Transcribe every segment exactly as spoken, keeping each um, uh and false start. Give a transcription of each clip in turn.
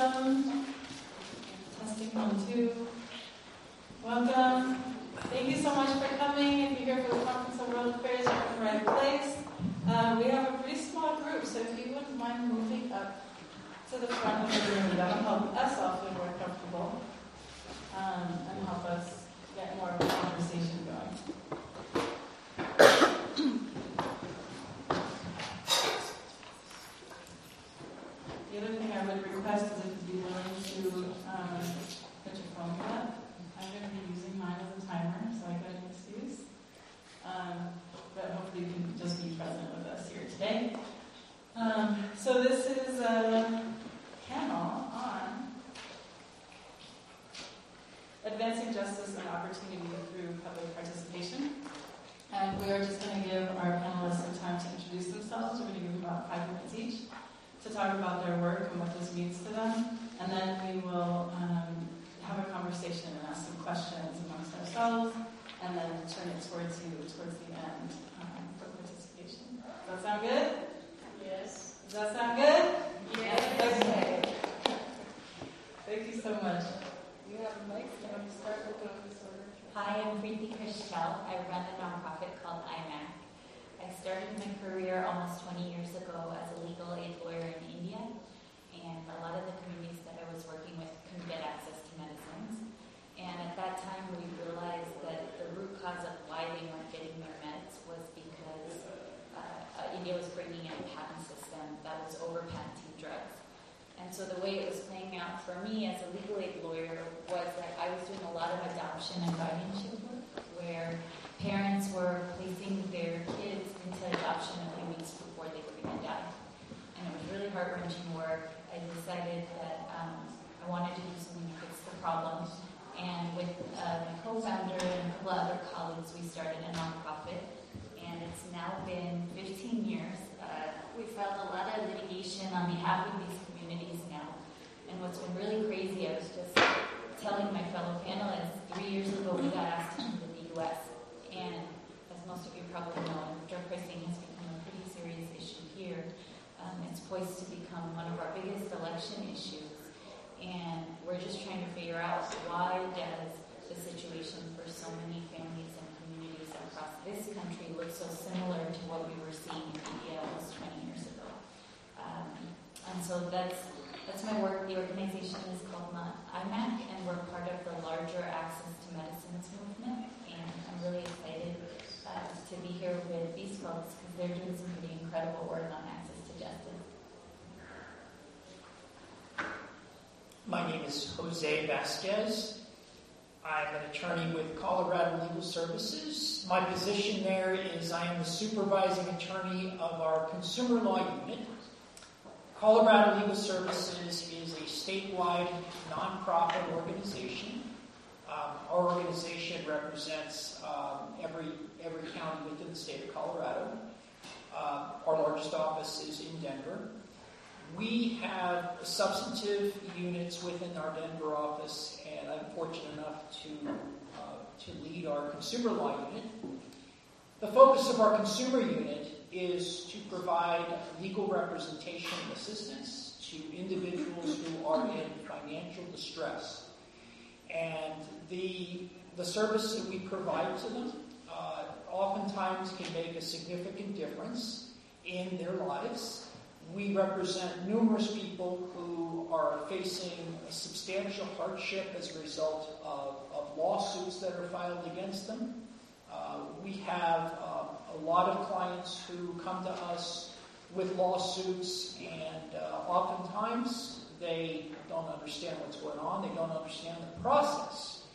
welcome. Testing one, two. Welcome. Thank you so much for coming. If you're here for the Conference on World Affairs, you're in the right place. Um, we have a pretty small group, so if you wouldn't mind moving up to the front of the room, that will help us all feel more comfortable um, and help us get more of a conversation going. The other thing I would request is if you'd be willing to um, put your phone up. I'm going to be using mine as a timer, so I got an excuse. Um, but hopefully you can just be present with us here today. Um, so this is a panel on advancing justice and opportunity through public participation. And we are just going to give our panelists some time to introduce themselves. We're going to give them about five minutes each to talk about their work and what this means to them. And then we will um, have a conversation and ask some questions amongst ourselves, and then turn it towards you towards the end um, for participation. Does that sound good? Yes. Does that sound good? Yes. Okay. Thank you so much. You have a mic. You want to start with the disorder? Hi, I'm Preeti Krishtel. I run a nonprofit called I M A C. I started my career almost twenty years ago as a legal aid lawyer in India, and a lot of the communities that I was working with couldn't get access to medicines. And at that time, we realized that the root cause of why they weren't getting their meds was because uh, India was bringing in a patent system that was over-patenting drugs. And so the way it was playing out for me as a legal aid lawyer was that I was doing a lot of adoption and guardianship work, where parents were placing their kids into adoption a few weeks before they were going to die. And it was really heart-wrenching work. I decided that um, I wanted to do something to fix the problem. And with uh, my co-founder and a couple other colleagues, we started a nonprofit. And it's now been fifteen years. Uh, we filed a lot of litigation on behalf of these communities now. And what's been really crazy, I was just telling my fellow panelists, three years ago we got asked to come to the U S. And as most of you probably know, drug pricing has become a pretty serious issue here. Um, it's poised to become one of our biggest election issues. And we're just trying to figure out why does the situation for so many families and communities across this country look so similar to what we were seeing in India almost twenty years ago. Um, and so that's that's my work. The organization is called I M A C, and we're part of the larger Access to Medicines movement. And I'm really excited uh, to be here with these folks because they're doing some pretty incredible work on access to justice. My name is Jose Vasquez. I'm an attorney with Colorado Legal Services. My position there is I am the supervising attorney of our consumer law unit. Colorado Legal Services is a statewide nonprofit organization. Um, our organization represents um, every every county within the state of Colorado. Uh, our largest office is in Denver. We have substantive units within our Denver office, and I'm fortunate enough to uh, to lead our consumer law unit. The focus of our consumer unit is to provide legal representation and assistance to individuals who are in financial distress. And the, the service that we provide to them uh, oftentimes can make a significant difference in their lives. We represent numerous people who are facing a substantial hardship as a result of, of lawsuits that are filed against them. Uh, we have uh, a lot of clients who come to us with lawsuits, and uh, oftentimes they don't understand what's going on. They don't understand the process.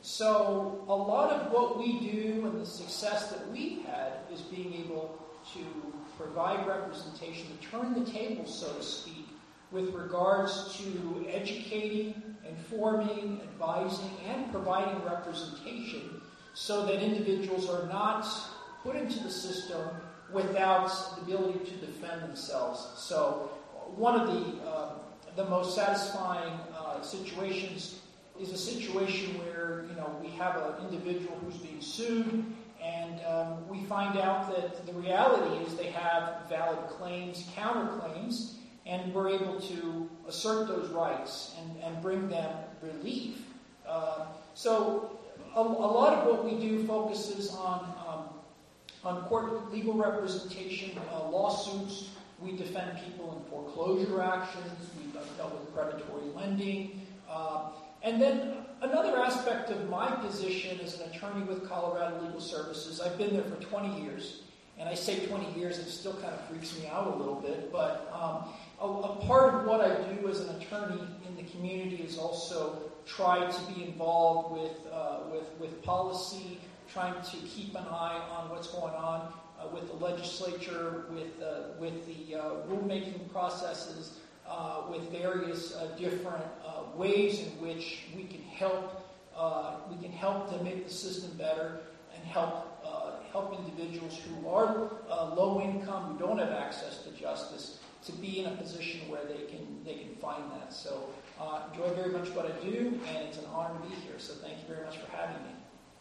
So a lot of what we do and the success that we've had is being able to provide representation, to turn the table, so to speak, with regards to educating, informing, advising, and providing representation so that individuals are not put into the system without the ability to defend themselves. So one of the uh, the most satisfying uh, situations is a situation where, you know, we have an individual who's being sued, and um, we find out that the reality is they have valid claims, counterclaims, and we're able to assert those rights and, and bring them relief. Uh, so a, a lot of what we do focuses on um, on court legal representation, uh, lawsuits. We defend people in foreclosure actions. We've dealt with predatory lending. Uh, and then another aspect of my position as an attorney with Colorado Legal Services, I've been there for twenty years. And I say twenty years, it still kind of freaks me out a little bit. But um, a, a part of what I do as an attorney in the community is also try to be involved with, uh, with, with policy, trying to keep an eye on what's going on uh, with the legislature, with, uh, with the uh, rulemaking processes, uh, with various uh, different uh, ways in which we can help uh, we can help to make the system better and help uh, help individuals who are uh, low income, who don't have access to justice, to be in a position where they can they can find that. So uh, enjoy very much what I do, and it's an honor to be here. So thank you very much for having me.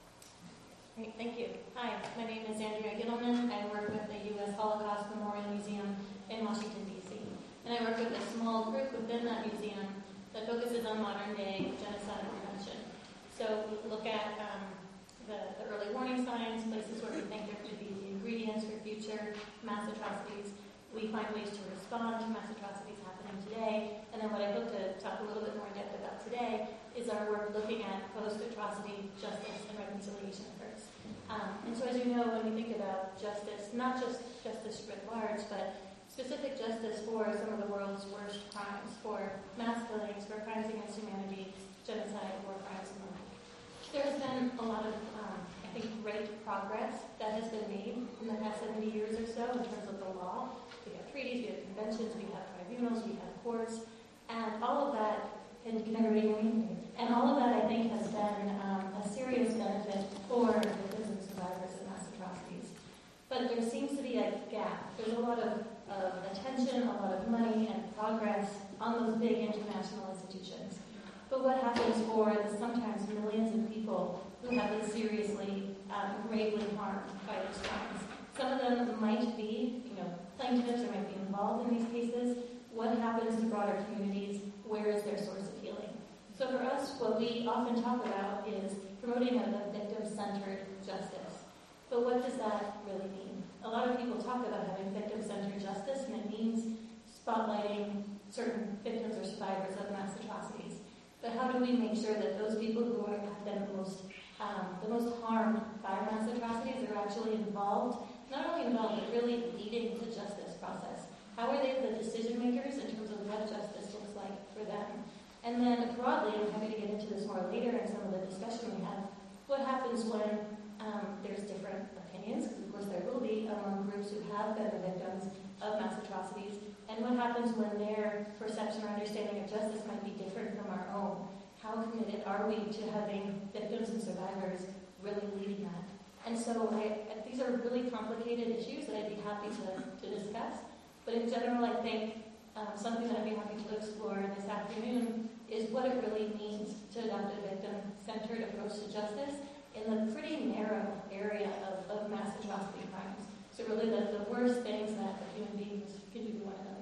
Great, thank you. Hi, my name is Andrea Gittleman. I work with the U S Holocaust Memorial Museum in Washington, D C And I work with a small group within that museum that focuses on modern-day genocide prevention. So we look at um, the, the early warning signs, places where we think there could be the ingredients for future mass atrocities. We find ways to respond to mass atrocities happening today. And then what I hope to talk a little bit more in depth about today is our work looking at post-atrocity justice and reconciliation efforts. Um, and so as you know, when we think about justice, not just justice writ large, but specific justice for some of the world's worst crimes, for mass killings, for crimes against humanity, genocide, war crimes, and the like. There has been a lot of, um, I think, great progress that has been made in the past seventy years or so in terms of the law. We have treaties, we have conventions, we have tribunals, we have courts, and all of that, and can everybody hear me? And all of that, I think, has been um, a serious benefit for victims and survivors of mass atrocities. But there seems to be a gap. There's a lot of, of attention, a lot of money and progress on those big international institutions. But what happens for the sometimes millions of people who have been seriously, um, gravely harmed by those crimes? Some of them might be, you know, plaintiffs or might be involved in these cases. What happens to broader communities? Where is their source of healing? So for us, what we often talk about is promoting a victim-centered justice. But what does that really mean? A lot of people talk about having victim-centered justice, and it means spotlighting certain victims or survivors of mass atrocities. But how do we make sure that those people who are, have been most, um, the most harmed by mass atrocities are actually involved, not only involved, but really leading the justice process? How are they the decision makers in terms of what justice looks like for them? And then broadly, I'm happy to get into this more later in some of the discussion we have, what happens when um, there's different opinions, because of course there will be among groups who have been the victims of mass atrocities, and what happens when their perception or understanding of justice might be different from our own? How committed are we to having victims and survivors really leading that? And so I, these are really complicated issues that I'd be happy to, to discuss. But in general, I think um, something that I'd be happy to explore this afternoon is what it really means to adopt a victim-centered approach to justice in the pretty narrow area of, of mass atrocity crimes. So really the, the worst things that human beings can do to one another.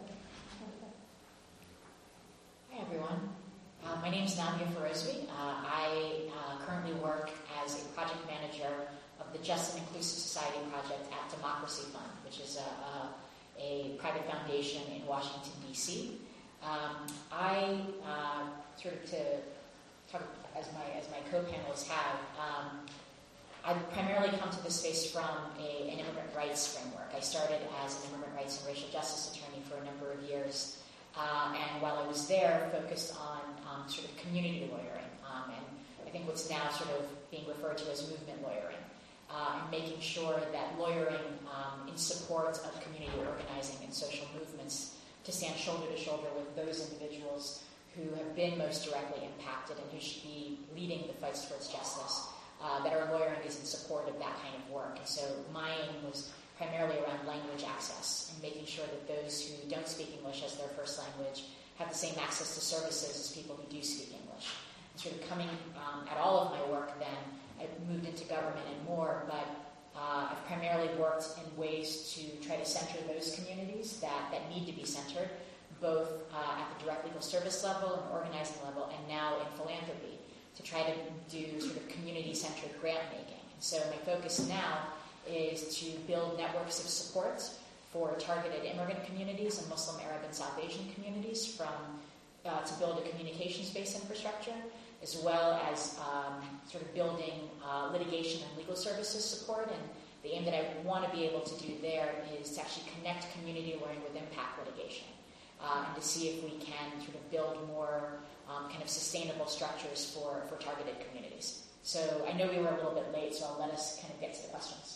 Hi, everyone. Uh, my name is Nadia Ferozbi. Uh, I uh, currently work as a project manager of the Just and Inclusive Society Project at Democracy Fund, which is a, a a private foundation in Washington, D C Um, I, uh, sort of to talk as my as my co-panelists have, um, I primarily come to this space from a, an immigrant rights framework. I started as an immigrant rights and racial justice attorney for a number of years, uh, and while I was there, focused on um, sort of community lawyering, um, and I think what's now sort of being referred to as movement lawyering. Uh, and making sure that lawyering um, in support of community organizing and social movements to stand shoulder to shoulder with those individuals who have been most directly impacted and who should be leading the fights towards justice, uh, that our lawyering is in support of that kind of work. And so my aim was primarily around language access and making sure that those who don't speak English as their first language have the same access to services as people who do speak English. And sort of coming um, at all of my work then, I've moved into government and more, but uh, I've primarily worked in ways to try to center those communities that, that need to be centered, both uh, at the direct legal service level and organizing level, and now in philanthropy, to try to do sort of community-centered grant making. And so my focus now is to build networks of support for targeted immigrant communities and Muslim, Arab, and South Asian communities from uh, to build a communications-based infrastructure, as well as um, sort of building uh, litigation and legal services support. And the aim that I want to be able to do there is to actually connect community learning with impact litigation, uh, and to see if we can sort of build more um, kind of sustainable structures for, for targeted communities. So I know we were a little bit late, so I'll let us kind of get to the questions.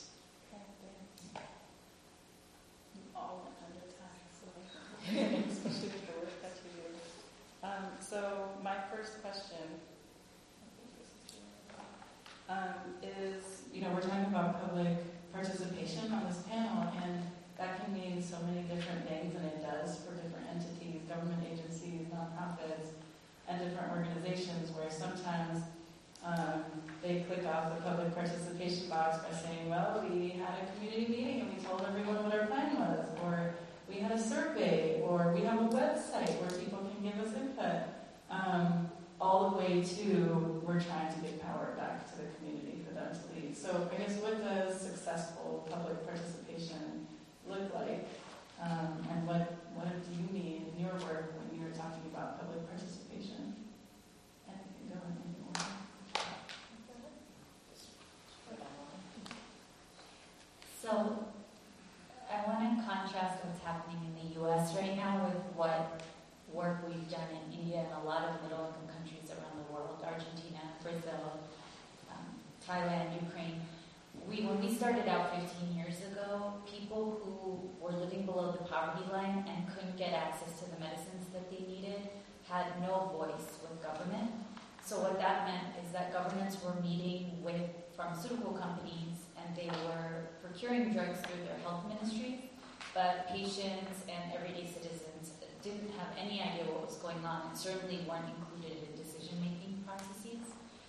All under time, so especially with the work that you do. Um, so my first question um, is, you know, we're talking about public participation on this panel, and that can mean so many different things, and it does for different entities, government agencies, nonprofits, and different organizations, where sometimes um, they click off the public participation box by saying, well, we had a community meeting and we told everyone what our plan was, or we had a survey, or we have a website where people can give us input, um, all the way to we're trying to give power back to the community for them to lead. So I guess what does successful public participation look like, um, and what, what do you need in your work when you're talking about public participation? And you can go in any order. So I want to contrast what's happening in the U S right now with what work we've done in India and a lot of middle-income countries around the world, Argentina, Brazil, um, Thailand, Ukraine. We, when we started out fifteen years ago, people who were living below the poverty line and couldn't get access to the medicines that they needed had no voice with government. So what that meant is that governments were meeting with pharmaceutical companies and they were procuring drugs through their health ministries, but patients and everyday citizens didn't have any idea what was going on and certainly weren't included in decision-making processes.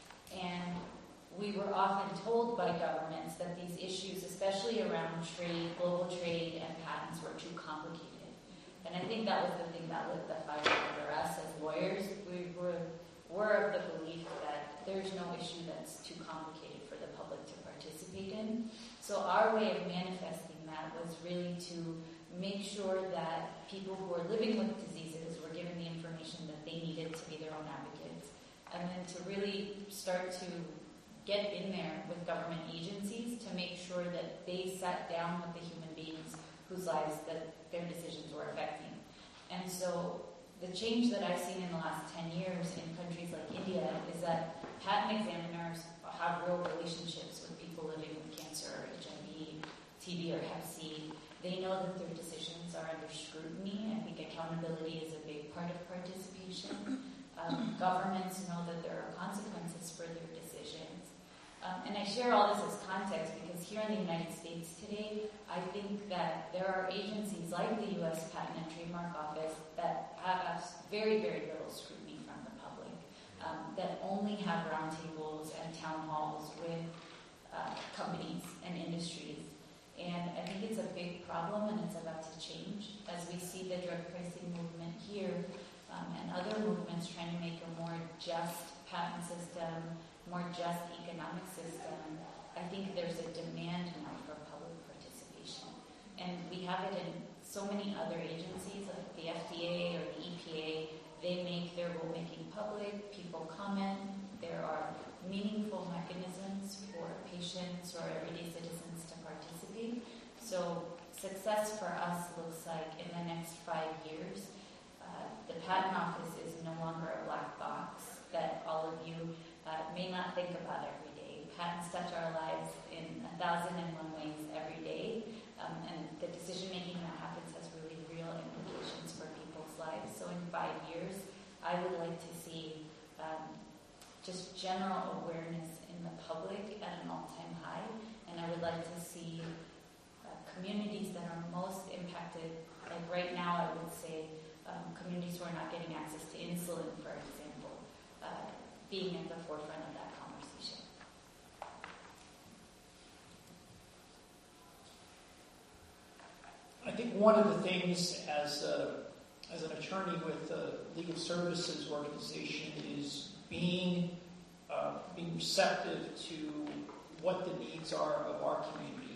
And we were often told by governments that these issues, especially around trade, global trade, and patents, were too complicated. And I think that was the thing that lit the fire under us as lawyers. We were, were of the belief that there's no issue that's too complicated for the public to participate in. So our way of manifesting that was really to make sure that people who are living with diseases were given the information that they needed to be their own advocates, and then to really start to get in there with government agencies to make sure that they sat down with the human beings whose lives that their decisions were affecting. And so the change that I've seen in the last ten years in countries like India is that patent examiners have real relationships with people living with cancer, H I V, T B, or hep C. They know that their decisions are under scrutiny. I think accountability is a big part of participation. Um, governments know that there are consequences for their decisions. Um, and I share all this as context because here in the United States today, I think that there are agencies like the U S Patent and Trademark Office that have very, very little scrutiny from the public, um, that only have roundtables and town halls with uh, companies and industries. And I think it's a big problem, and it's about to change as we see the drug pricing movement here um, and other movements trying to make a more just patent system, more just economic system. I think there's a demand now for public participation. And we have it in so many other agencies, like the F D A or the E P A. They make their rulemaking public, people comment, there are meaningful mechanisms for patients or everyday citizens to participate. So success for us looks like in the next five years, uh, the Patent Office is no longer a black box that all of you uh, may not think about every day. Patents touch our lives in a thousand and one ways every day, um, and the decision-making that happens has really real implications for people's lives. So in five years, I would like to see um, just general awareness in the public at an all-time high, and I would like to see uh, communities that are most impacted, like right now I would say um, communities who are not getting access to insulin, for example, uh, being at the forefront of that conversation. I think one of the things as a, as an attorney with a legal services organization is being uh, being receptive to what the needs are of our community.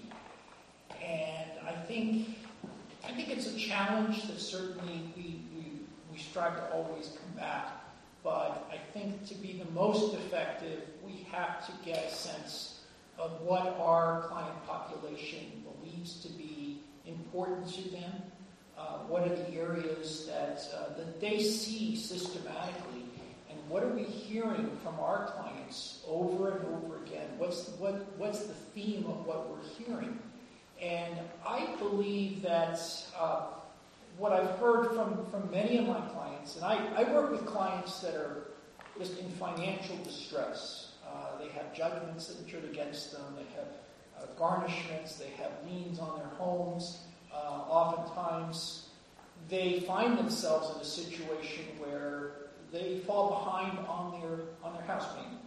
And I think I think it's a challenge that certainly we, we, we strive to always combat. But I think to be the most effective, we have to get a sense of what our client population believes to be important to them. Uh, what are the areas that, uh, that they see systematically, and what are we hearing from our clients over and over again? What's what what's the theme of what we're hearing? And I believe that uh, what I've heard from, from many of my clients, and I, I work with clients that are just in financial distress. Uh, they have judgments entered against them. They have uh, garnishments. They have liens on their homes. Uh, oftentimes, they find themselves in a situation where they fall behind on their on their house payment.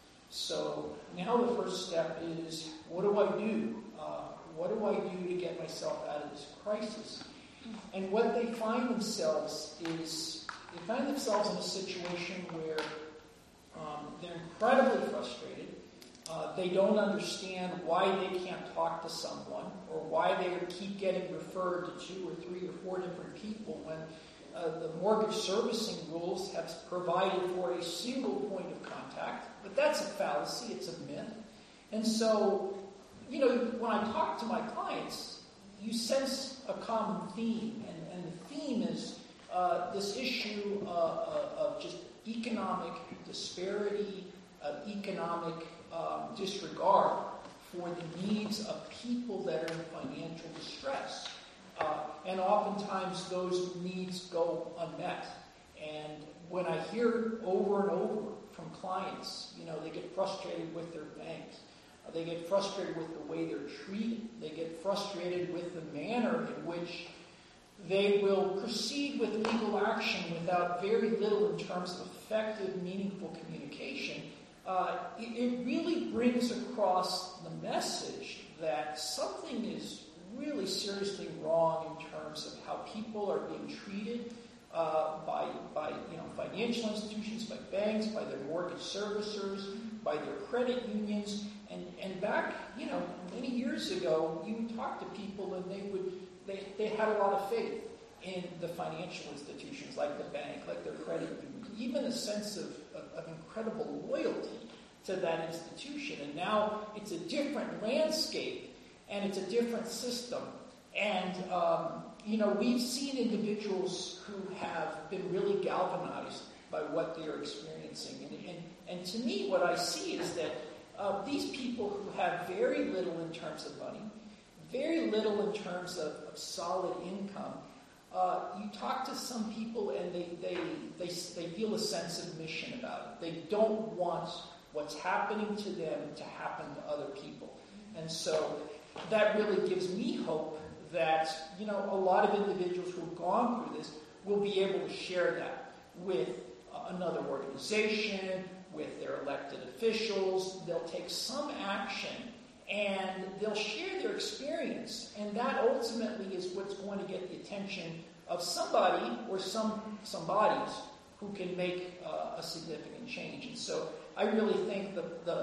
So now the first step is, what do I do? Uh, what do I do to get myself out of this crisis? And what they find themselves is, they find themselves in a situation where um, they're incredibly frustrated. Uh, they don't understand why they can't talk to someone, or why they keep getting referred to two or three or four different people when uh, the mortgage servicing rules have provided for a single point of contact. But that's a fallacy, it's a myth. And so, you know, when I talk to my clients, you sense a common theme, and, and the theme is uh, this issue uh, uh, of just economic disparity, of economic um, disregard for the needs of people that are in financial distress. Uh, and oftentimes those needs go unmet. And when I hear over and over from clients, you know, they get frustrated with their banks. They get frustrated with the way they're treated. They get frustrated with the manner in which they will proceed with legal action without very little in terms of effective, meaningful communication. Uh, it, it really brings across the message that something is really seriously wrong in terms of how people are being treated uh, by, by you know, financial institutions, by banks, by their mortgage servicers, by their credit unions. And, and back, you know, many years ago, you would talk to people and they would, they, they had a lot of faith in the financial institutions, like the bank, like their credit union, even a sense of, of, of incredible loyalty to that institution. And now it's a different landscape and it's a different system. And, um, you know, we've seen individuals who have been really galvanized by what they're experiencing. And, and, and to me, what I see is that Uh, these people who have very little in terms of money, very little in terms of, of solid income, uh, you talk to some people and they, they, they, they feel a sense of mission about it. They don't want what's happening to them to happen to other people. And so that really gives me hope that, you know, a lot of individuals who have gone through this will be able to share that with uh, another organization, with their elected officials. They'll take some action and they'll share their experience, and that ultimately is what's going to get the attention of somebody or some somebodies who can make uh, a significant change. And so I really think the the,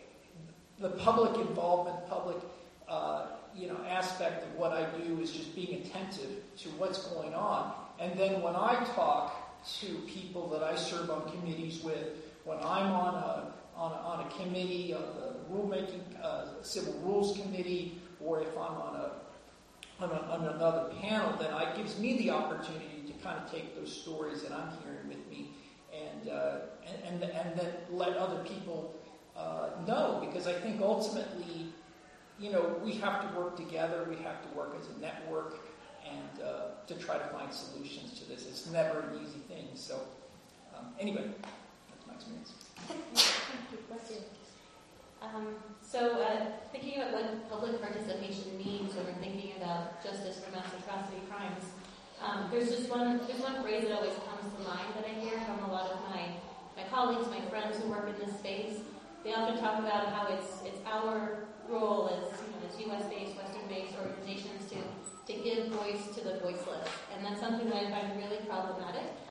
the public involvement, public uh, you know aspect of what I do is just being attentive to what's going on. And then when I talk to people that I serve on committees with, when I'm on a on a, on a committee, of the rulemaking, uh, civil rules committee, or if I'm on a, on a on another panel, then it gives me the opportunity to kind of take those stories that I'm hearing with me and uh, and, and and then let other people uh, know, because I think ultimately, you know, we have to work together. We have to work as a network and uh, to try to find solutions to this. It's never an easy thing. So um, anyway. Experience. Thank you. Um, so, uh, thinking about what public participation means when we're thinking about justice for mass atrocity crimes, um, there's just one there's one phrase that always comes to mind that I hear from a lot of my, my colleagues, my friends who work in this space. They often talk about how it's it's our role as, you know, as U S-based, Western-based organizations to, to give voice to the voiceless. And that's something that I find really problematic.